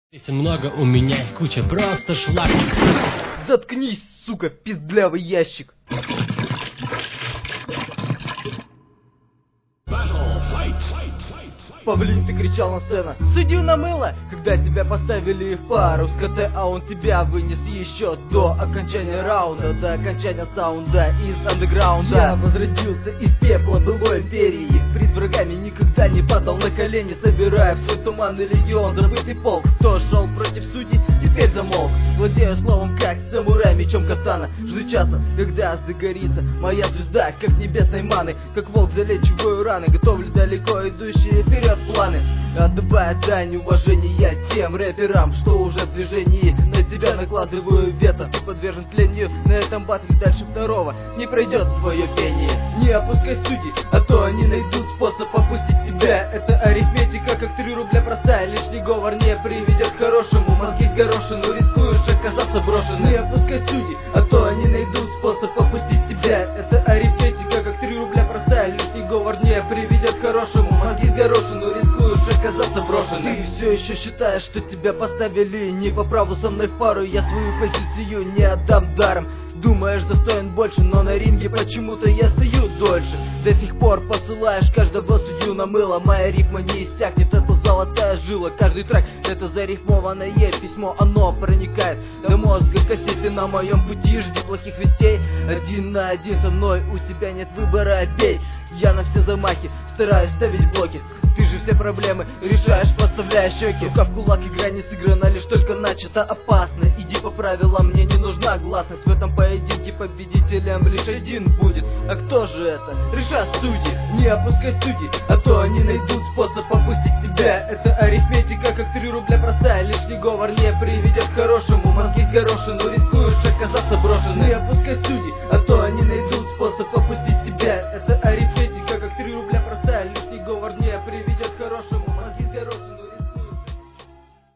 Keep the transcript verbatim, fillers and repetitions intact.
Здесь много, у меня их куча, просто шлак. Заткнись, сука, пиздлявый ящик. Павлин, ты кричал на сцену: судью на мыло, когда тебя поставили в пару с КТ, а он тебя вынес еще до окончания раунда, до окончания саунда из андеграунда. Я возродился из пепла былой империи, пред врагами никогда не падал на колени, собирая в свой туманный легион забытый полк. Кто шел против судей, теперь замолк. Владею словом, как самурай, мечом катана. Жду часа, когда загорится моя звезда, как небесной маны, как волк залечиваю раны, готовлю далеко идущие вперед планы, отдавая дань уважения тем рэперам, что уже в движении. На тебя накладываю вето, ты подвержен тлению. На этом батле дальше второго не пройдет твое пение. Не опускай судей, а то они найдут способ опустить тебя. Это арифметика, как три рубля простая. Лишний говор не приведет к хорошему. Мозги в горошину, рискуешь оказаться брошенным. Не опускай судей, а то они найдут способ опустить тебя. Это арифметика, как три рубля простая. Лишний говор не приведет к хорошему. Мозги в горошину, рискуешь оказаться брошенным. Ты все еще считаешь, что тебя поставили не по праву со мной в пару. Я свою позицию не отдам даром. Думаешь, достоин больше, но на ринге почему-то я стою дольше. До сих пор посылаешь каждого судью на мыло. Моя рифма не иссякнет, это золотая жила. Каждый трек — это зарифмованное письмо. Оно проникает до мозга кассеты. На моем пути жди плохих вестей. Один на один со мной, у тебя нет выбора, бей. Я на все замахи стараюсь ставить блоки. Ты же все проблемы решаешь, подставляя щеки. Рука в кулак, игра не сыграна, лишь только начата. Опасно, иди по правилам, мне не нужна гласность. В этом поединке победителем лишь один будет. А кто же это? Решат судьи. Не опускай судей, а то они найдут способ опустить тебя. Это арифметика, как три рубля простая. Лишний говор не приведет к хорошему. Мозги в горошину, рискуешь оказаться брошенным. Не опускай судей, а то они найдут способ опустить тебя. Это арифметика, как три рубля простая. Лишний говор не приведет к хорошему.